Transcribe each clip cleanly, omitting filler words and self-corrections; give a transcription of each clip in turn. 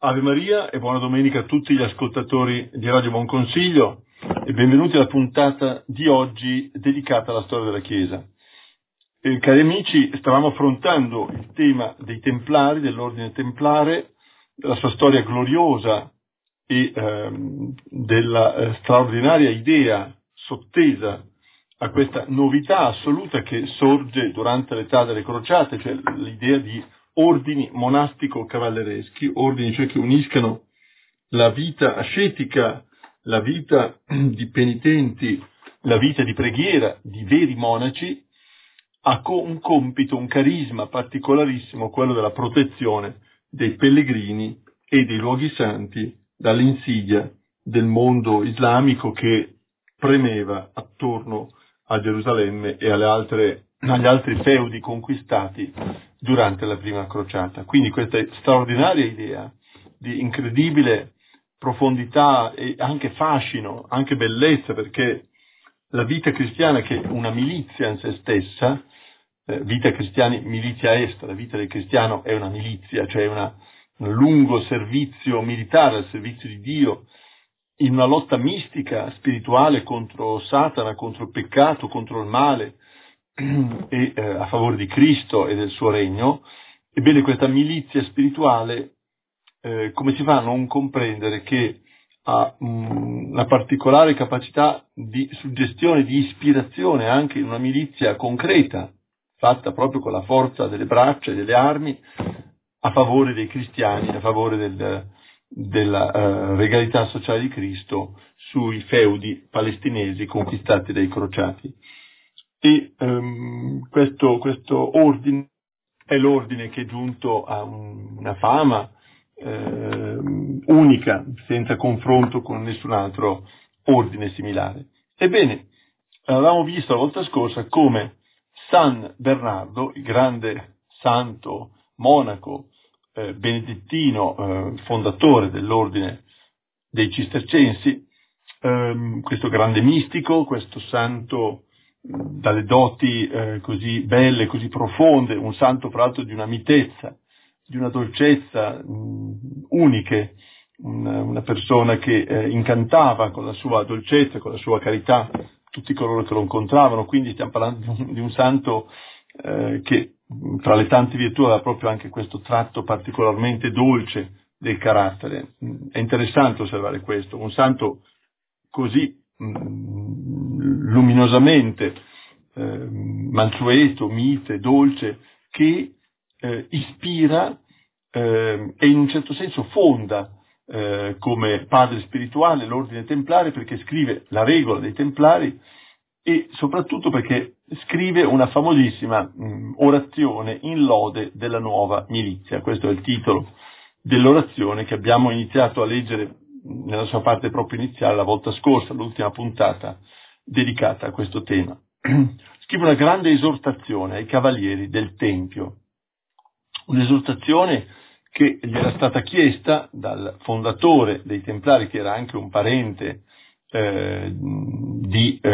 Ave Maria e buona domenica a tutti gli ascoltatori di Radio Buon Consiglio e benvenuti alla puntata di oggi dedicata alla storia della Chiesa. Cari amici, stavamo affrontando il tema dei Templari, dell'ordine templare, della sua storia gloriosa e della straordinaria idea sottesa a questa novità assoluta che sorge durante l'età delle crociate, cioè l'idea di ordini monastico-cavallereschi, ordini cioè che uniscano la vita ascetica, la vita di penitenti, la vita di preghiera di veri monaci, ha un compito, un carisma particolarissimo, quello della protezione dei pellegrini e dei luoghi santi dall'insidia del mondo islamico che premeva attorno a Gerusalemme e agli altri feudi conquistati durante la prima crociata. Quindi questa straordinaria idea di incredibile profondità e anche fascino, anche bellezza, perché la vita cristiana, che è una milizia in se stessa, vita cristiani milizia est, la vita del cristiano è una milizia, cioè un lungo servizio militare al servizio di Dio, in una lotta mistica, spirituale contro Satana, contro il peccato, contro il male e a favore di Cristo e del suo regno. Ebbene, questa milizia spirituale, come si fa a non comprendere che ha una particolare capacità di suggestione, di ispirazione anche in una milizia concreta, fatta proprio con la forza delle braccia e delle armi, a favore dei cristiani, a favore della regalità sociale di Cristo sui feudi palestinesi conquistati dai crociati. E questo ordine è l'ordine che è giunto a una fama unica, senza confronto con nessun altro ordine similare. Ebbene, avevamo visto la volta scorsa come San Bernardo, il grande santo monaco benedettino, fondatore dell'ordine dei Cistercensi, questo grande mistico, questo santo dalle doti così belle, così profonde, un santo fra l'altro di una mitezza, di una dolcezza uniche, una persona che incantava con la sua dolcezza, con la sua carità tutti coloro che lo incontravano. Quindi stiamo parlando di un santo che tra le tante virtù aveva proprio anche questo tratto particolarmente dolce del carattere. È interessante osservare questo, un santo così luminosamente mansueto, mite, dolce, che ispira e in un certo senso fonda come padre spirituale l'ordine templare, perché scrive la regola dei templari e soprattutto perché scrive una famosissima orazione in lode della nuova milizia. Questo è il titolo dell'orazione che abbiamo iniziato a leggere nella sua parte proprio iniziale la volta scorsa, l'ultima puntata dedicata a questo tema. Scrive una grande esortazione ai cavalieri del Tempio, un'esortazione che gli era stata chiesta dal fondatore dei Templari, che era anche un parente di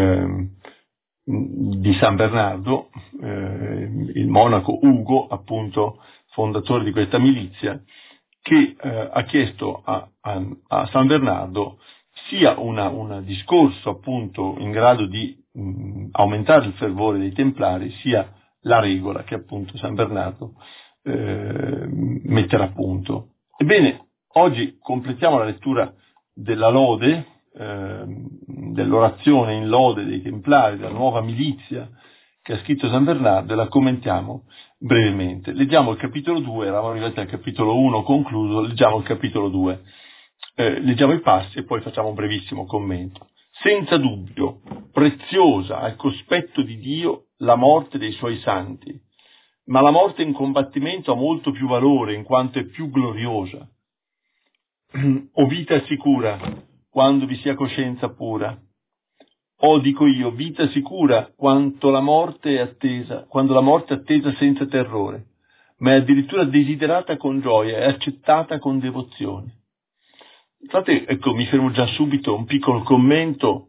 San Bernardo, il monaco Ugo, appunto fondatore di questa milizia, che ha chiesto a San Bernardo sia un discorso appunto in grado di aumentare il fervore dei Templari, sia la regola che appunto San Bernardo metterà a punto. Ebbene, oggi completiamo la lettura della lode, dell'orazione in lode dei Templari, della nuova milizia che ha scritto San Bernardo, e la commentiamo brevemente. Leggiamo il capitolo 2, eravamo arrivati al capitolo 1 concluso, leggiamo il capitolo 2, leggiamo i passi e poi facciamo un brevissimo commento. Senza dubbio, preziosa al cospetto di Dio la morte dei suoi santi, ma la morte in combattimento ha molto più valore in quanto è più gloriosa. O vita sicura, quando vi sia coscienza pura. O, dico io, vita sicura quando la morte è attesa senza terrore, ma è addirittura desiderata con gioia e accettata con devozione. Infatti, ecco, mi fermo già subito, un piccolo commento,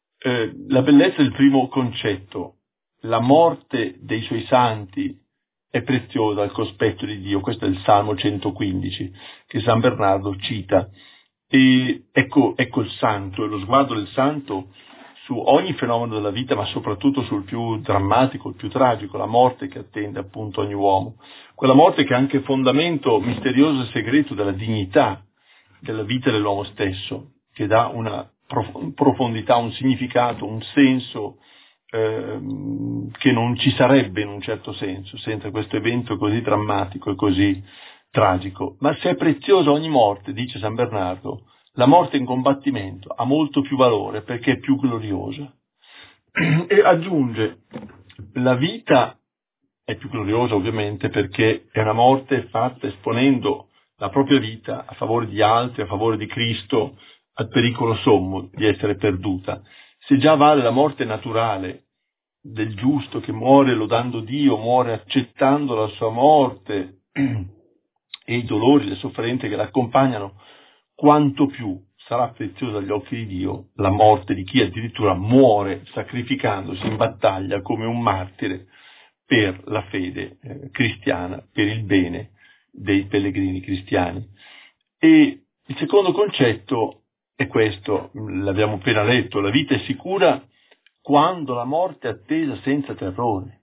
la bellezza del primo concetto, la morte dei suoi santi è preziosa al cospetto di Dio. Questo è il Salmo 115 che San Bernardo cita. E ecco il santo, e lo sguardo del santo su ogni fenomeno della vita, ma soprattutto sul più drammatico, il più tragico, la morte che attende appunto ogni uomo. Quella morte che è anche fondamento misterioso e segreto della dignità della vita dell'uomo stesso, che dà una profondità, un significato, un senso che non ci sarebbe in un certo senso senza questo evento così drammatico e così tragico. Ma se è preziosa ogni morte, dice San Bernardo, la morte in combattimento ha molto più valore perché è più gloriosa. E aggiunge, la vita è più gloriosa ovviamente perché è una morte fatta esponendo la propria vita a favore di altri, a favore di Cristo, al pericolo sommo di essere perduta. Se già vale la morte naturale del giusto che muore lodando Dio, muore accettando la sua morte e i dolori, le sofferenze che l'accompagnano, quanto più sarà preziosa agli occhi di Dio la morte di chi addirittura muore sacrificandosi in battaglia come un martire per la fede cristiana, per il bene dei pellegrini cristiani. E il secondo concetto è questo, l'abbiamo appena letto: la vita è sicura quando la morte è attesa senza terrore,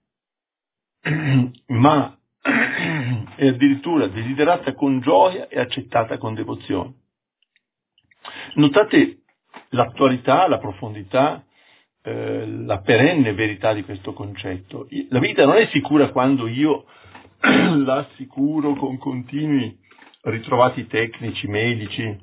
ma è addirittura desiderata con gioia e accettata con devozione. Notate l'attualità, la profondità, la perenne verità di questo concetto. La vita non è sicura quando io la assicuro con continui ritrovati tecnici, medici,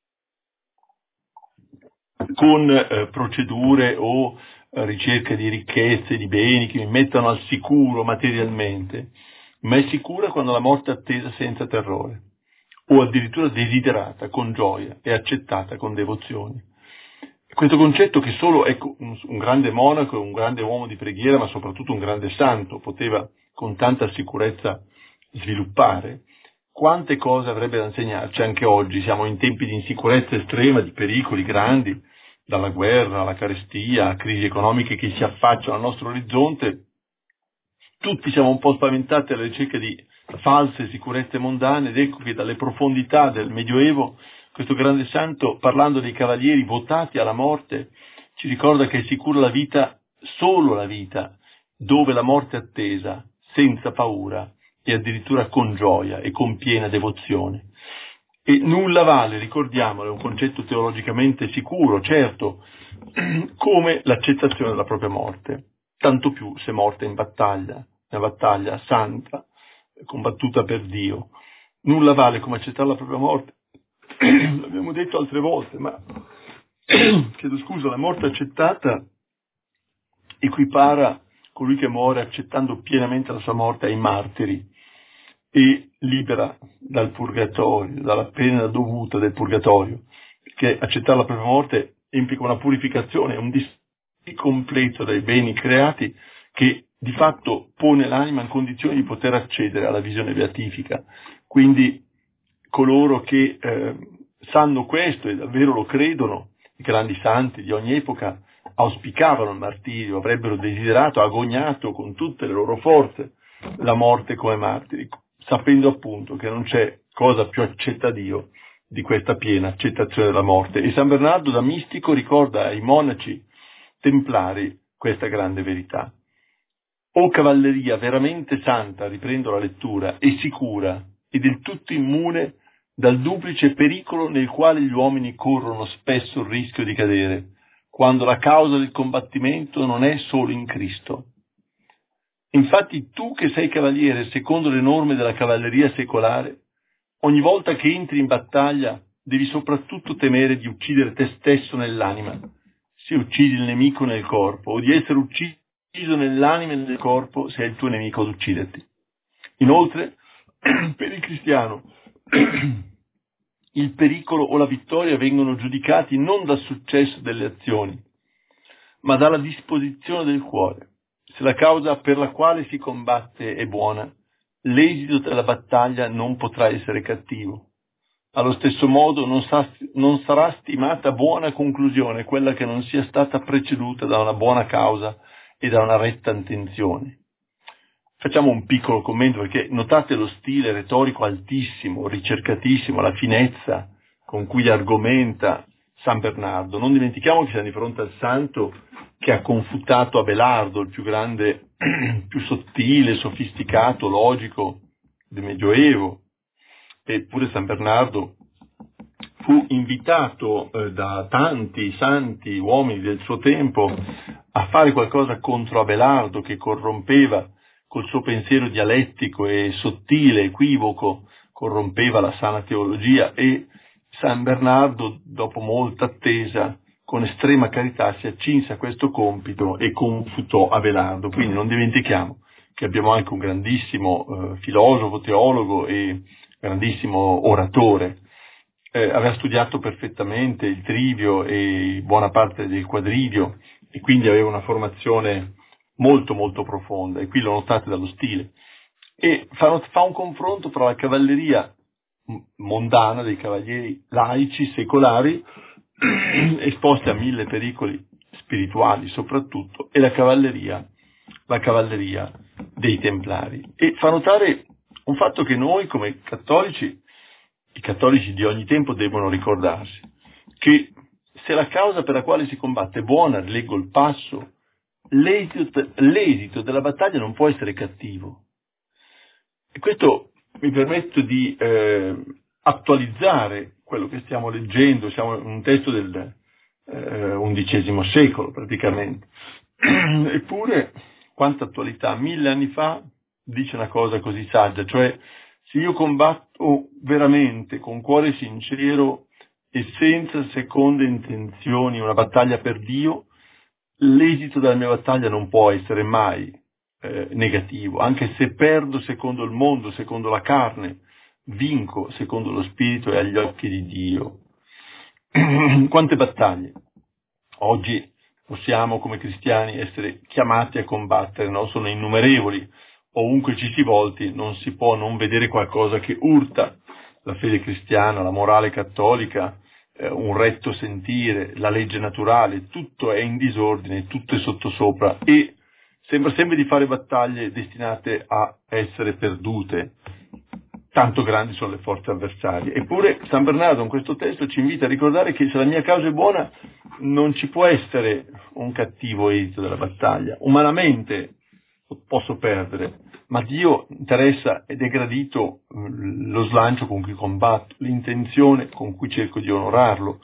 con procedure o ricerca di ricchezze, di beni che mi mettano al sicuro materialmente, ma è sicura quando la morte è attesa senza terrore, o addirittura desiderata con gioia e accettata con devozione. Questo concetto che solo un grande monaco, un grande uomo di preghiera, ma soprattutto un grande santo poteva con tanta sicurezza sviluppare, quante cose avrebbe da insegnarci anche oggi. Siamo in tempi di insicurezza estrema, di pericoli grandi, dalla guerra alla carestia, a crisi economiche che si affacciano al nostro orizzonte. Tutti siamo un po' spaventati alla ricerca di false sicurezze mondane, ed ecco che dalle profondità del Medioevo questo grande santo, parlando dei cavalieri votati alla morte, ci ricorda che è sicura la vita, solo la vita, dove la morte è attesa, senza paura e addirittura con gioia e con piena devozione. E nulla vale, ricordiamolo, è un concetto teologicamente sicuro, certo, come l'accettazione della propria morte, tanto più se morta in battaglia, una battaglia santa, combattuta per Dio. Nulla vale come accettare la propria morte. L'abbiamo detto altre volte, ma chiedo scusa, la morte accettata equipara colui che muore accettando pienamente la sua morte ai martiri e libera dal purgatorio, dalla pena dovuta del purgatorio, perché accettare la propria morte implica una purificazione, un distinguo completo dai beni creati che di fatto pone l'anima in condizione di poter accedere alla visione beatifica. Quindi coloro che sanno questo e davvero lo credono, i grandi santi di ogni epoca, auspicavano il martirio, avrebbero desiderato, agognato con tutte le loro forze la morte come martiri, sapendo appunto che non c'è cosa più accetta Dio di questa piena accettazione della morte. E San Bernardo da mistico ricorda ai monaci templari questa grande verità. O cavalleria veramente santa, riprendo la lettura, e sicura e del tutto immune dal duplice pericolo nel quale gli uomini corrono spesso il rischio di cadere, quando la causa del combattimento non è solo in Cristo. Infatti tu che sei cavaliere secondo le norme della cavalleria secolare, ogni volta che entri in battaglia devi soprattutto temere di uccidere te stesso nell'anima, se uccidi il nemico nel corpo, o di essere ucciso nell'anima e nel corpo se è il tuo nemico ad ucciderti. Inoltre, per il cristiano, il pericolo o la vittoria vengono giudicati non dal successo delle azioni, ma dalla disposizione del cuore. Se la causa per la quale si combatte è buona, l'esito della battaglia non potrà essere cattivo. Allo stesso modo non sarà stimata buona conclusione quella che non sia stata preceduta da una buona causa e da una retta intenzione. facciamo un piccolo commento, perché notate lo stile retorico altissimo, ricercatissimo, la finezza con cui argomenta San Bernardo. Non dimentichiamo che siamo di fronte al santo che ha confutato Abelardo, il più grande, più sottile, sofisticato, logico del Medioevo. Eppure San Bernardo fu invitato da tanti santi uomini del suo tempo a fare qualcosa contro Abelardo, che corrompeva col suo pensiero dialettico e sottile, equivoco, corrompeva la sana teologia, e San Bernardo, dopo molta attesa, con estrema carità si accinse a questo compito e confutò Abelardo. Quindi non dimentichiamo che abbiamo anche un grandissimo filosofo, teologo e grandissimo oratore. Aveva studiato perfettamente il trivio e buona parte del quadrivio, e quindi aveva una formazione molto molto profonda, e qui lo notate dallo stile. E fa un confronto tra la cavalleria mondana, dei cavalieri laici, secolari, esposti a 1000 pericoli spirituali soprattutto, e la cavalleria dei templari. E fa notare un fatto che noi come cattolici, i cattolici di ogni tempo, devono ricordarsi, che se la causa per la quale si combatte è buona, leggo il passo, l'esito della battaglia non può essere cattivo. E questo mi permetto di attualizzare quello che stiamo leggendo. Siamo in un testo del XI secolo praticamente. Eppure, quanta attualità! 1000 anni fa dice una cosa così saggia, cioè: se io combatto veramente, con cuore sincero e senza seconde intenzioni, una battaglia per Dio, l'esito della mia battaglia non può essere mai negativo, anche se perdo secondo il mondo, secondo la carne, vinco secondo lo spirito e agli occhi di Dio. Quante battaglie oggi possiamo come cristiani essere chiamati a combattere, no? Sono innumerevoli. Ovunque ci si volti non si può non vedere qualcosa che urta la fede cristiana, la morale cattolica, un retto sentire, la legge naturale. Tutto è in disordine, tutto è sottosopra, e sembra sempre di fare battaglie destinate a essere perdute. Tanto grandi sono le forze avversarie. Eppure San Bernardo in questo testo ci invita a ricordare che se la mia causa è buona non ci può essere un cattivo esito della battaglia. Umanamente posso perdere, ma Dio interessa ed è gradito lo slancio con cui combatto, l'intenzione con cui cerco di onorarlo.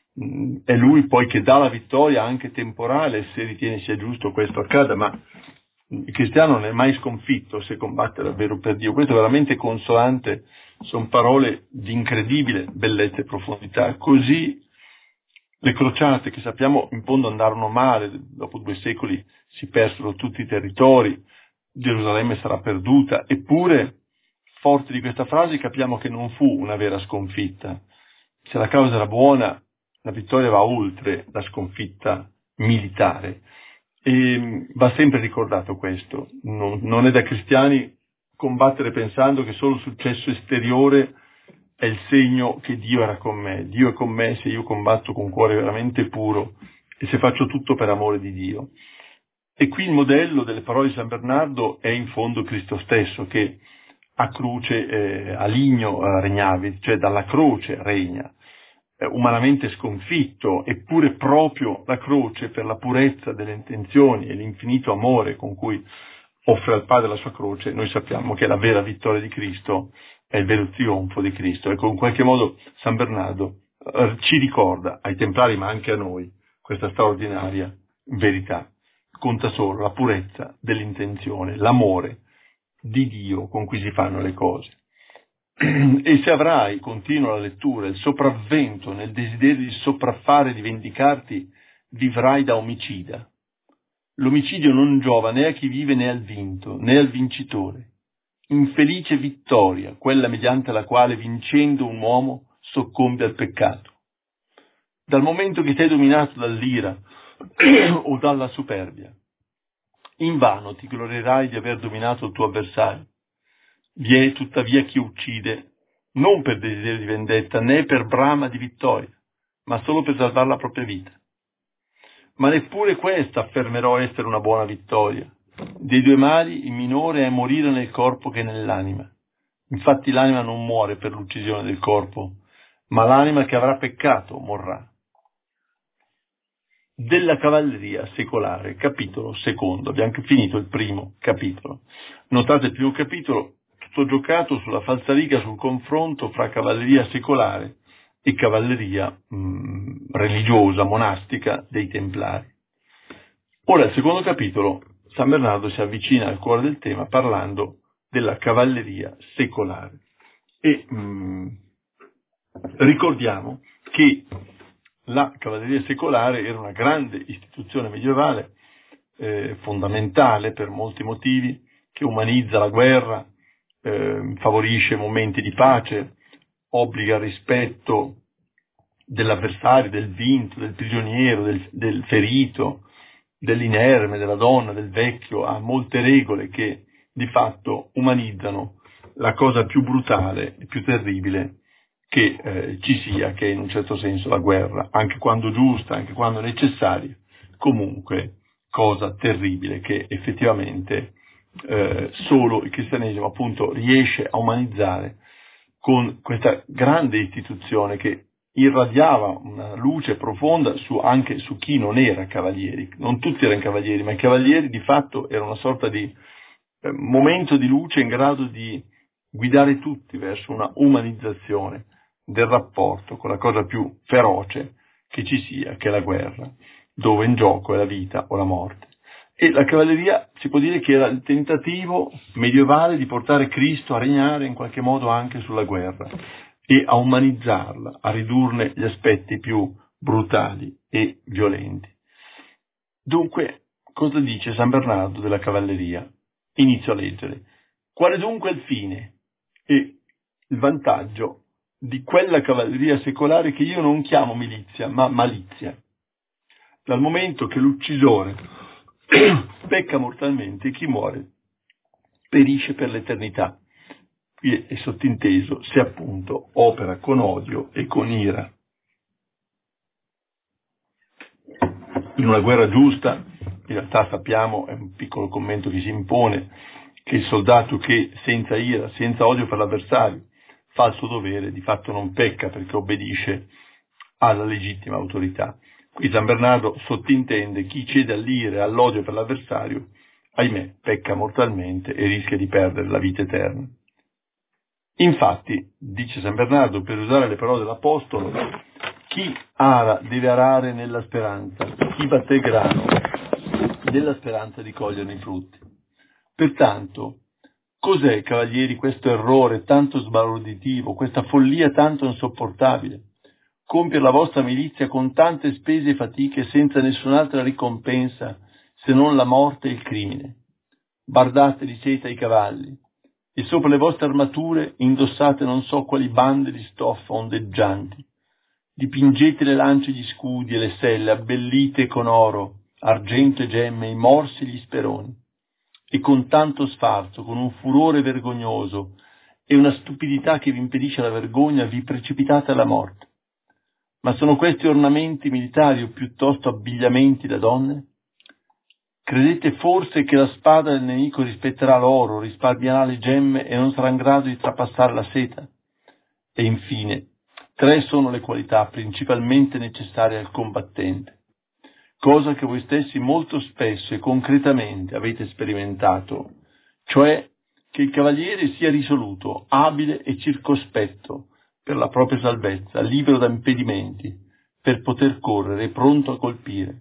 È Lui poi che dà la vittoria anche temporale, se ritiene sia giusto questo accada, ma il cristiano non è mai sconfitto se combatte davvero per Dio. Questo è veramente consolante, sono parole di incredibile bellezza e profondità. Così le crociate, che sappiamo in fondo andarono male, dopo 2 secoli si persero tutti i territori, Gerusalemme sarà perduta, eppure, forti di questa frase, capiamo che non fu una vera sconfitta. Se la causa era buona, la vittoria va oltre la sconfitta militare. E va sempre ricordato questo. Non è da cristiani combattere pensando che solo il successo esteriore è il segno che Dio era con me. Dio è con me se io combatto con cuore veramente puro e se faccio tutto per amore di Dio. E qui il modello delle parole di San Bernardo è in fondo Cristo stesso, che a croce, a ligno regnavi, cioè dalla croce regna, umanamente sconfitto, eppure proprio la croce, per la purezza delle intenzioni e l'infinito amore con cui offre al Padre la sua croce, noi sappiamo che la vera vittoria di Cristo è il vero trionfo di Cristo. Ecco, in qualche modo San Bernardo ci ricorda ai Templari, ma anche a noi, questa straordinaria verità. Conta solo la purezza dell'intenzione, l'amore di Dio con cui si fanno le cose. E se avrai, continua la lettura, il sopravvento nel desiderio di sopraffare e di vendicarti, vivrai da omicida. L'omicidio non giova né a chi vive né al vinto, né al vincitore. Infelice vittoria, quella mediante la quale, vincendo un uomo, soccombe al peccato. Dal momento che sei dominato dall'ira o dalla superbia, invano ti glorierai di aver dominato il tuo avversario. Vi è tuttavia chi uccide, non per desiderio di vendetta, né per brama di vittoria, ma solo per salvare la propria vita. Ma neppure questa affermerò essere una buona vittoria, Dei due mali il minore è morire nel corpo che nell'anima. Infatti l'anima non muore per l'uccisione del corpo, ma l'anima che avrà peccato morrà. Della cavalleria secolare, capitolo secondo. Abbiamo finito il primo capitolo. Notate il primo capitolo, tutto giocato sulla falsariga, sul confronto fra cavalleria secolare e cavalleria religiosa, monastica dei Templari. Ora, il secondo capitolo, San Bernardo si avvicina al cuore del tema parlando della cavalleria secolare. E ricordiamo che la cavalleria secolare era una grande istituzione medievale, fondamentale per molti motivi, che umanizza la guerra, favorisce momenti di pace, obbliga al rispetto dell'avversario, del vinto, del prigioniero, del ferito, dell'inerme, della donna, del vecchio, ha molte regole che di fatto umanizzano la cosa più brutale e più terribile che ci sia, che è in un certo senso la guerra, anche quando giusta, anche quando necessaria, comunque cosa terribile che effettivamente solo il cristianesimo appunto riesce a umanizzare con questa grande istituzione che irradiava una luce profonda anche su chi non era cavalieri. Non tutti erano cavalieri, ma i cavalieri di fatto erano una sorta di momento di luce in grado di guidare tutti verso una umanizzazione del rapporto con la cosa più feroce che ci sia, che è la guerra, dove in gioco è la vita o la morte. E la cavalleria si può dire che era il tentativo medievale di portare Cristo a regnare in qualche modo anche sulla guerra e a umanizzarla, a ridurne gli aspetti più brutali e violenti. Dunque, cosa dice San Bernardo della cavalleria? Inizio a leggere. Quale dunque è il fine e il vantaggio di quella cavalleria secolare che io non chiamo milizia, ma malizia? Dal momento che l'uccisore pecca mortalmente e chi muore perisce per l'eternità. Qui è sottinteso se appunto opera con odio e con ira. In una guerra giusta, in realtà sappiamo, è un piccolo commento che si impone, che il soldato che senza ira, senza odio per l'avversario, fa il suo dovere, di fatto non pecca perché obbedisce alla legittima autorità. Qui San Bernardo sottintende chi cede all'ira e all'odio per l'avversario, ahimè, pecca mortalmente e rischia di perdere la vita eterna. Infatti, dice San Bernardo, per usare le parole dell'Apostolo, chi ara deve arare nella speranza, chi batte il grano nella speranza di coglierne i frutti. Pertanto, cos'è, cavalieri, questo errore tanto sbalorditivo, questa follia tanto insopportabile? Compiere la vostra milizia con tante spese e fatiche senza nessun'altra ricompensa se non la morte e il crimine. Bardate di seta i cavalli e sopra le vostre armature indossate non so quali bande di stoffa ondeggianti. Dipingete le lance, gli scudi e le selle, abbellite con oro, argento e gemme i morsi e gli speroni. E con tanto sfarzo, con un furore vergognoso e una stupidità che vi impedisce la vergogna, vi precipitate alla morte. Ma sono questi ornamenti militari o piuttosto abbigliamenti da donne? Credete forse che la spada del nemico rispetterà l'oro, risparmierà le gemme e non sarà in grado di trapassare la seta? E infine, 3 sono le qualità principalmente necessarie al combattente, cosa che voi stessi molto spesso e concretamente avete sperimentato, cioè che il cavaliere sia risoluto, abile e circospetto per la propria salvezza, libero da impedimenti, per poter correre e pronto a colpire.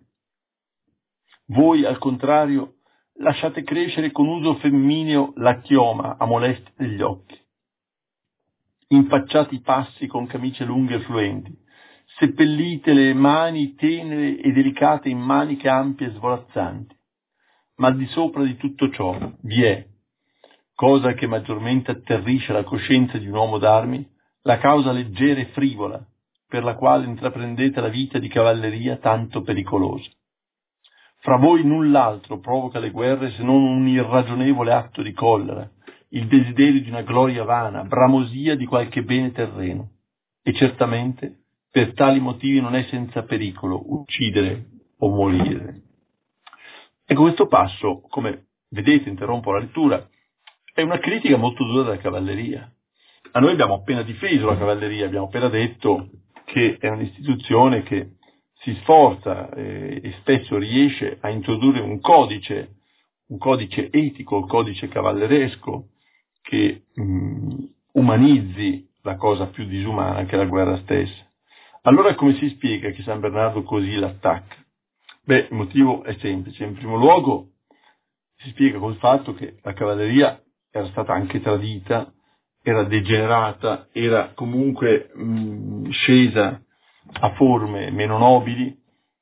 Voi, al contrario, lasciate crescere con uso femmineo la chioma a molestia degli occhi. Impacciate i passi con camicie lunghe e fluenti, seppellite le mani tenere e delicate in maniche ampie e svolazzanti. Ma al di sopra di tutto ciò vi è, cosa che maggiormente atterrisce la coscienza di un uomo d'armi, la causa leggera e frivola per la quale intraprendete la vita di cavalleria tanto pericolosa. Fra voi null'altro provoca le guerre se non un irragionevole atto di collera, il desiderio di una gloria vana, bramosia di qualche bene terreno. E certamente per tali motivi non è senza pericolo uccidere o morire. Ecco, questo passo, come vedete, interrompo la lettura, è una critica molto dura della cavalleria. A noi abbiamo appena difeso la cavalleria, abbiamo appena detto che è un'istituzione che si sforza e spesso riesce a introdurre un codice etico, il codice cavalleresco, che umanizzi la cosa più disumana che è la guerra stessa. Allora come si spiega che San Bernardo così l'attacca? Beh, il motivo è semplice. In primo luogo si spiega col fatto che la cavalleria era stata anche tradita, era degenerata, era comunque scesa a forme meno nobili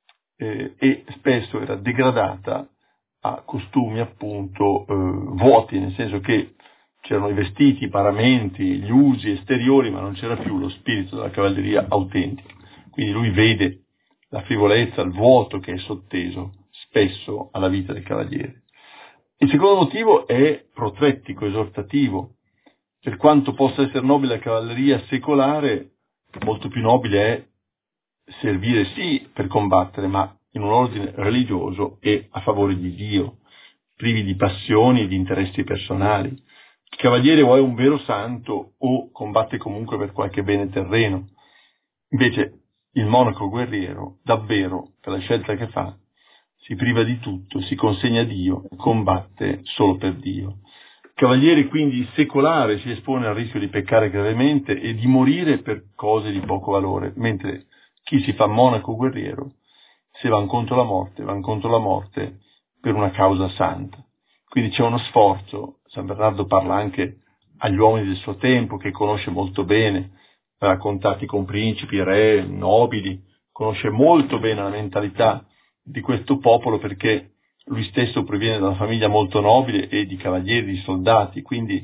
e spesso era degradata a costumi appunto vuoti, nel senso che c'erano i vestiti, i paramenti, gli usi esteriori, ma non c'era più lo spirito della cavalleria autentica. Quindi lui vede la frivolezza, il vuoto che è sotteso spesso alla vita del cavaliere. Il secondo motivo è protrettico, esortativo. Per quanto possa essere nobile la cavalleria secolare, molto più nobile è servire sì per combattere, ma in un ordine religioso e a favore di Dio, privi di passioni e di interessi personali. Il cavaliere o è un vero santo o combatte comunque per qualche bene terreno. Invece il monaco guerriero, davvero, per la scelta che fa, si priva di tutto, si consegna a Dio e combatte solo per Dio. Il cavaliere quindi secolare si espone al rischio di peccare gravemente e di morire per cose di poco valore, mentre chi si fa monaco guerriero, se va incontro alla morte per una causa santa. Quindi c'è uno sforzo, San Bernardo parla anche agli uomini del suo tempo, che conosce molto bene, ha contatti con principi, re, nobili, conosce molto bene la mentalità di questo popolo perché lui stesso proviene da una famiglia molto nobile e di cavalieri, di soldati, quindi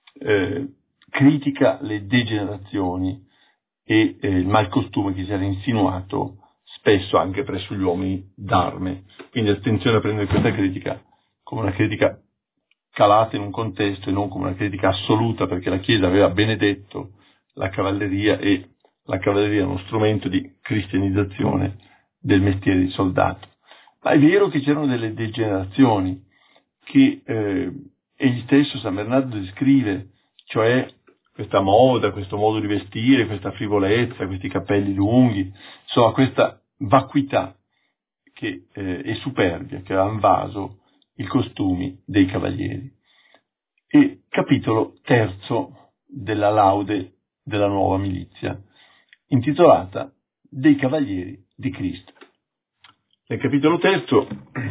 critica le degenerazioni e il malcostume che si era insinuato spesso anche presso gli uomini d'arme. Quindi attenzione a prendere questa critica come una critica calata in un contesto e non come una critica assoluta, perché la Chiesa aveva benedetto la cavalleria e la cavalleria è uno strumento di cristianizzazione del mestiere di soldato. Ma è vero che c'erano delle degenerazioni che egli stesso, San Bernardo, descrive, cioè questa moda, questo modo di vestire, questa frivolezza, questi capelli lunghi, insomma questa vacuità e superbia che aveva invaso i costumi dei cavalieri. E capitolo terzo della laude della nuova milizia, intitolata Dei Cavalieri di Cristo. Nel capitolo terzo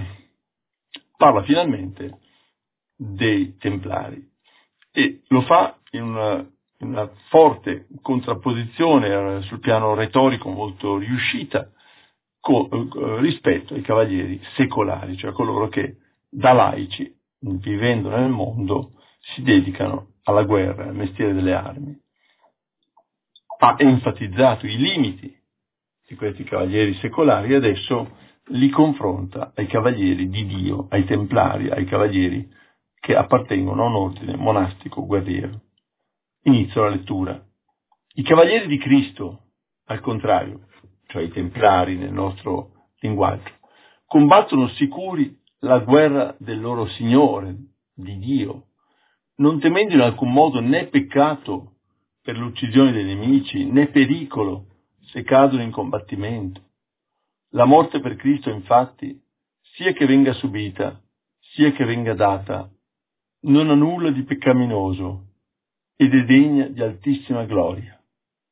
parla finalmente dei Templari e lo fa in una forte contrapposizione sul piano retorico molto riuscita rispetto ai cavalieri secolari, cioè coloro che da laici, vivendo nel mondo, si dedicano alla guerra, al mestiere delle armi. Ha enfatizzato i limiti di questi cavalieri secolari e adesso li confronta ai cavalieri di Dio, ai templari, ai cavalieri che appartengono a un ordine monastico guerriero. Inizio la lettura. I cavalieri di Cristo, al contrario, cioè i templari nel nostro linguaggio, combattono sicuri la guerra del loro Signore, di Dio, non temendo in alcun modo né peccato per l'uccisione dei nemici, né pericolo se cadono in combattimento. La morte per Cristo, infatti, sia che venga subita, sia che venga data, non ha nulla di peccaminoso ed è degna di altissima gloria.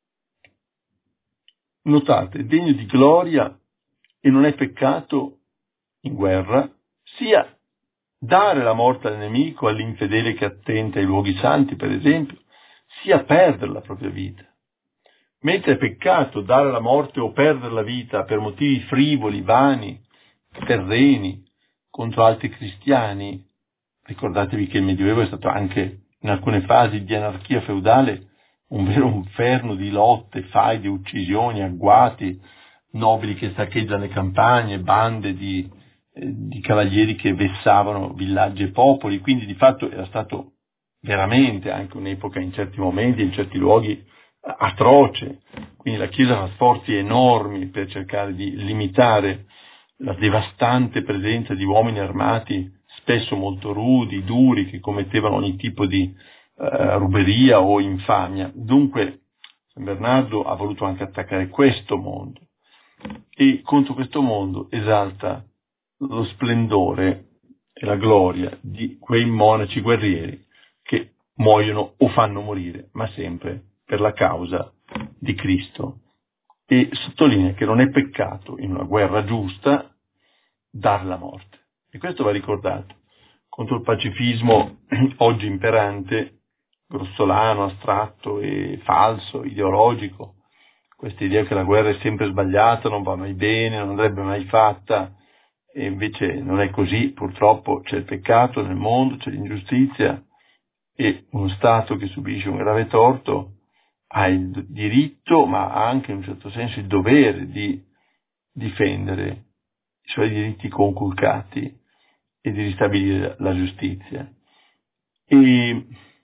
Notate, è degno di gloria e non è peccato in guerra, sia dare la morte al nemico, all'infedele che attenta ai luoghi santi, per esempio, sia perdere la propria vita. Mentre è peccato dare la morte o perdere la vita per motivi frivoli, vani, terreni, contro altri cristiani, ricordatevi che il Medioevo è stato anche, in alcune fasi di anarchia feudale, un vero inferno di lotte, faide, uccisioni, agguati, nobili che saccheggiano le campagne, bande di cavalieri che vessavano villaggi e popoli, quindi di fatto era stato veramente anche un'epoca in certi momenti, in certi luoghi atroce, quindi la Chiesa fa sforzi enormi per cercare di limitare la devastante presenza di uomini armati spesso molto rudi, duri, che commettevano ogni tipo di ruberia o infamia. Dunque San Bernardo ha voluto anche attaccare questo mondo e contro questo mondo esalta lo splendore e la gloria di quei monaci guerrieri che muoiono o fanno morire, ma sempre per la causa di Cristo. E sottolinea che non è peccato in una guerra giusta dar la morte. E questo va ricordato contro il pacifismo oggi imperante, grossolano, astratto e falso, ideologico. Questa idea che la guerra è sempre sbagliata, non va mai bene, non andrebbe mai fatta, e invece non è così. Purtroppo c'è il peccato nel mondo, c'è l'ingiustizia, e uno Stato che subisce un grave torto ha il diritto, ma ha anche in un certo senso il dovere di difendere i suoi diritti conculcati e di ristabilire la giustizia. E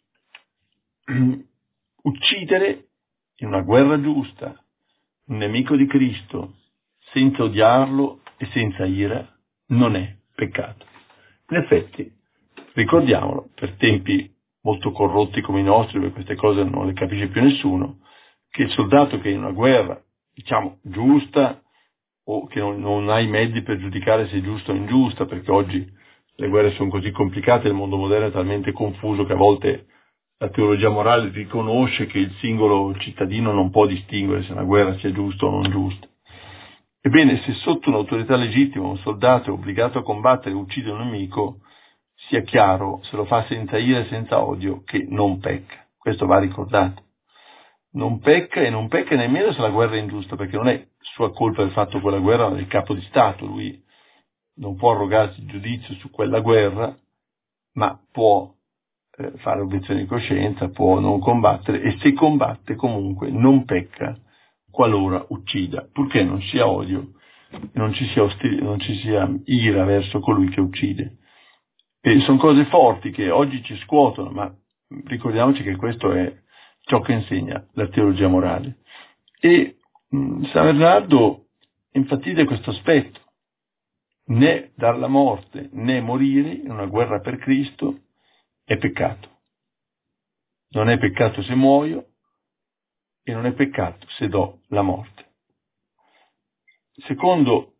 uccidere in una guerra giusta un nemico di Cristo senza odiarlo e senza ira non è peccato. In effetti, ricordiamolo, per tempi molto corrotti come i nostri, dove queste cose non le capisce più nessuno, che il soldato che in una guerra, diciamo, giusta, o che non ha i mezzi per giudicare se è giusta o ingiusta, perché oggi le guerre sono così complicate, il mondo moderno è talmente confuso che a volte la teologia morale riconosce che il singolo cittadino non può distinguere se una guerra sia giusta o non giusta. Ebbene, se sotto un'autorità legittima un soldato è obbligato a combattere e uccide un nemico, sia chiaro, se lo fa senza ira e senza odio, che non pecca. Questo va ricordato. Non pecca, e non pecca nemmeno se la guerra è ingiusta, perché non è sua colpa il fatto che quella guerra è il capo di Stato, lui non può arrogarsi giudizio su quella guerra, ma può fare obiezione di coscienza, può non combattere, e se combatte comunque non pecca qualora uccida, purché non sia odio e non ci sia ira verso colui che uccide. E sono cose forti che oggi ci scuotono, ma ricordiamoci che questo è ciò che insegna la teologia morale. E San Bernardo enfatizza questo aspetto: né dar la morte né morire in una guerra per Cristo è peccato. Non è peccato se muoio e non è peccato se do la morte. Secondo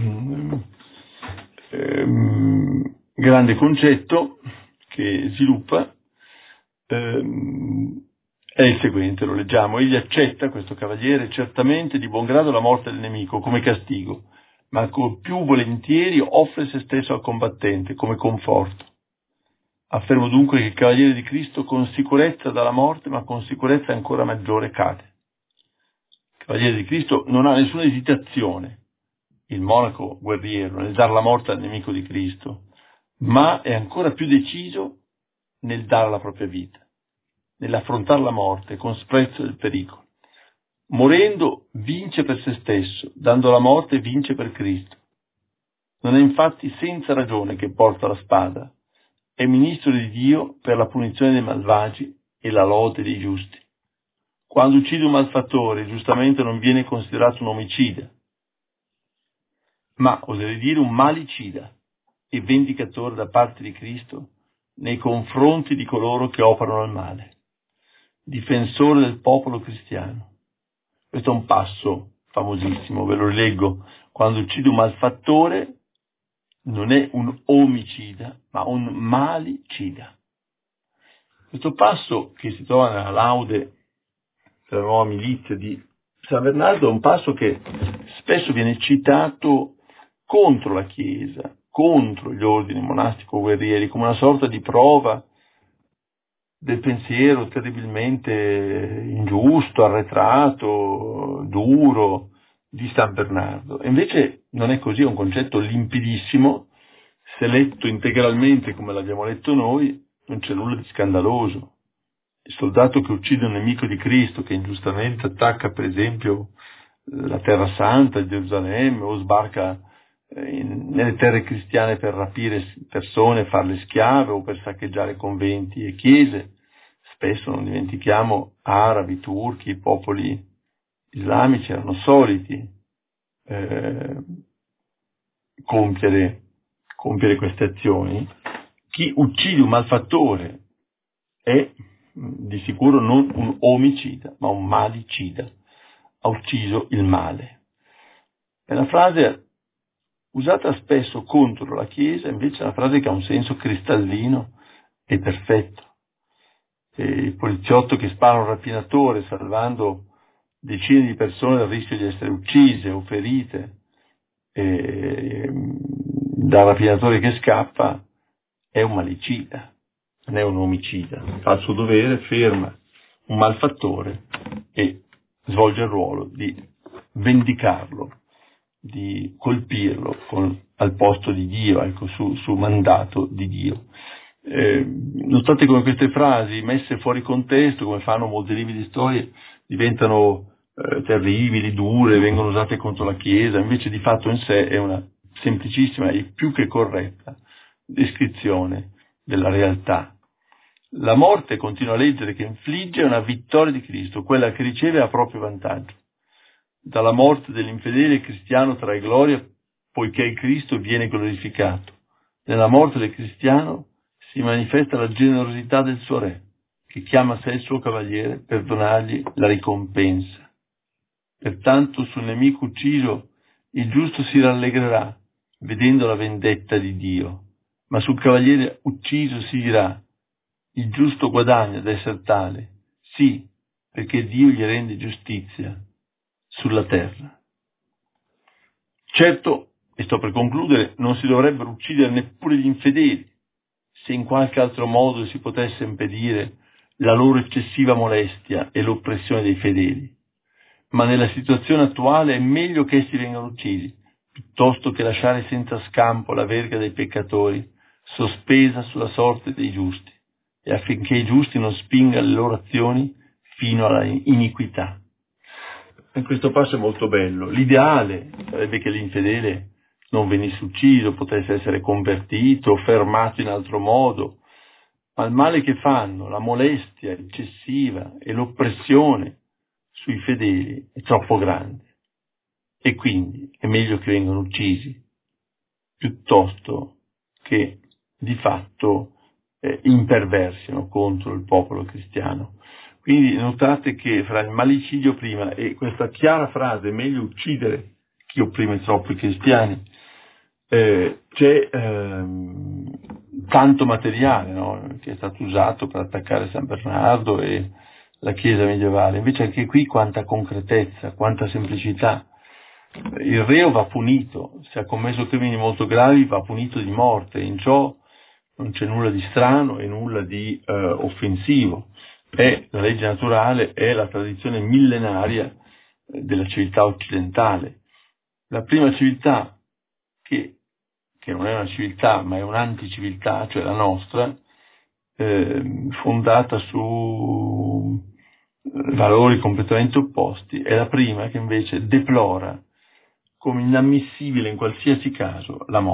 grande concetto che sviluppa è il seguente, lo leggiamo: egli accetta, questo cavaliere, certamente di buon grado la morte del nemico come castigo, ma ancor più volentieri offre se stesso al combattente come conforto. Affermo dunque che il cavaliere di Cristo con sicurezza dà la morte, ma con sicurezza ancora maggiore cade. Il cavaliere di Cristo non ha nessuna esitazione, il monaco guerriero, nel dar la morte al nemico di Cristo, ma è ancora più deciso nel dare la propria vita, nell'affrontare la morte con sprezzo del pericolo. Morendo vince per se stesso, dando la morte vince per Cristo. Non è infatti senza ragione che porta la spada, è ministro di Dio per la punizione dei malvagi e la lode dei giusti. Quando uccide un malfattore, giustamente non viene considerato un omicida, ma, oserei dire, un malicida e vendicatore da parte di Cristo nei confronti di coloro che operano il male, difensore del popolo cristiano. Questo è un passo famosissimo, ve lo rileggo: quando uccide un malfattore non è un omicida, ma un malicida. Questo passo, che si trova nella laude della nuova milizia di San Bernardo, è un passo che spesso viene citato contro la Chiesa, contro gli ordini monastico-guerrieri, come una sorta di prova del pensiero terribilmente ingiusto, arretrato, duro di San Bernardo. E invece non è così, è un concetto limpidissimo. Se letto integralmente come l'abbiamo letto noi, non c'è nulla di scandaloso. Il soldato che uccide un nemico di Cristo, che ingiustamente attacca per esempio la Terra Santa, Gerusalemme, o sbarca nelle terre cristiane per rapire persone, farle schiave o per saccheggiare conventi e chiese. Spesso, non dimentichiamo, arabi, turchi, popoli islamici erano soliti compiere queste azioni, chi uccide un malfattore è di sicuro non un omicida, ma un malicida. Ha ucciso il male. È una frase usata spesso contro la Chiesa, invece è una frase che ha un senso cristallino e perfetto. Il poliziotto che spara un rapinatore salvando decine di persone dal rischio di essere uccise o ferite dal rapinatore che scappa è un malicida, non è un omicida. Fa il suo dovere, ferma un malfattore e svolge il ruolo di vendicarlo, di colpirlo al posto di Dio, ecco, su mandato di Dio. Notate come queste frasi messe fuori contesto, come fanno molti libri di storie, diventano terribili, dure, vengono usate contro la Chiesa, invece di fatto in sé è una semplicissima e più che corretta descrizione della realtà. La morte, continua a leggere, che infligge è una vittoria di Cristo, quella che riceve a proprio vantaggio. Dalla morte dell'infedele il cristiano trae gloria, poiché il Cristo viene glorificato. Nella morte del cristiano si manifesta la generosità del suo Re, che chiama a sé il suo cavaliere per donargli la ricompensa. Pertanto sul nemico ucciso il giusto si rallegrerà, vedendo la vendetta di Dio, ma sul cavaliere ucciso si dirà: il giusto guadagna ad essere tale, sì, perché Dio gli rende giustizia sulla terra. Certo, e sto per concludere, non si dovrebbero uccidere neppure gli infedeli, se in qualche altro modo si potesse impedire la loro eccessiva molestia e l'oppressione dei fedeli. Ma nella situazione attuale è meglio che essi vengano uccisi, piuttosto che lasciare senza scampo la verga dei peccatori, sospesa sulla sorte dei giusti, e affinché i giusti non spingano le loro azioni fino alla iniquità. E questo passo è molto bello. L'ideale sarebbe che l'infedele non venisse ucciso, potesse essere convertito, fermato in altro modo, ma il male che fanno, la molestia eccessiva e l'oppressione sui fedeli è troppo grande, e quindi è meglio che vengano uccisi piuttosto che di fatto imperversino contro il popolo cristiano. Quindi notate che fra il malicidio prima e questa chiara frase meglio uccidere chi opprime troppo i cristiani c'è tanto materiale, no? Che è stato usato per attaccare San Bernardo e la Chiesa medievale. Invece anche qui quanta concretezza, quanta semplicità. Il reo va punito, se ha commesso crimini molto gravi va punito di morte, in ciò non c'è nulla di strano e nulla di offensivo. È la legge naturale, è la tradizione millenaria della civiltà occidentale. La prima civiltà che non è una civiltà ma è un'anticiviltà, cioè la nostra, fondata su valori completamente opposti, è la prima che invece deplora come inammissibile in qualsiasi caso la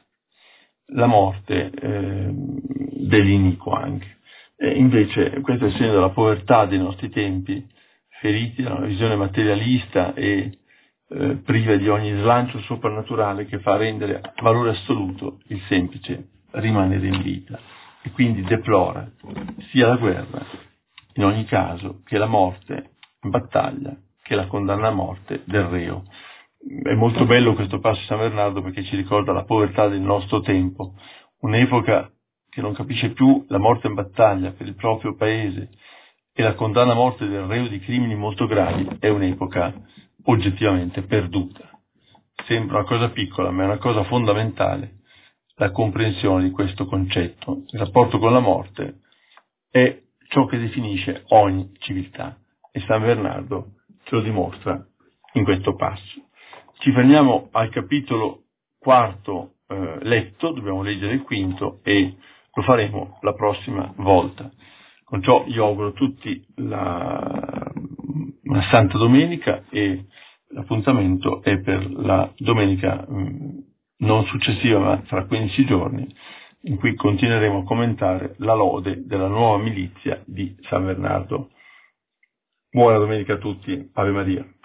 morte dell'iniquo anche. Invece questo è il segno della povertà dei nostri tempi, feriti da una visione materialista e priva di ogni slancio soprannaturale che fa rendere valore assoluto il semplice rimanere in vita, e quindi deplora sia la guerra in ogni caso che la morte in battaglia, che la condanna a morte del reo. È molto bello questo passo di San Bernardo perché ci ricorda la povertà del nostro tempo, un'epoca che non capisce più la morte in battaglia per il proprio paese e la condanna a morte del reo di crimini molto gravi. È un'epoca oggettivamente perduta. Sembra una cosa piccola, ma è una cosa fondamentale la comprensione di questo concetto. Il rapporto con la morte è ciò che definisce ogni civiltà e San Bernardo ce lo dimostra in questo passo. Ci fermiamo al capitolo 4 letto, dobbiamo leggere il 5 e lo faremo la prossima volta. Con ciò io auguro a tutti una Santa Domenica, e l'appuntamento è per la domenica non successiva ma fra 15 giorni, in cui continueremo a commentare la lode della nuova milizia di San Bernardo. Buona domenica a tutti, Ave Maria.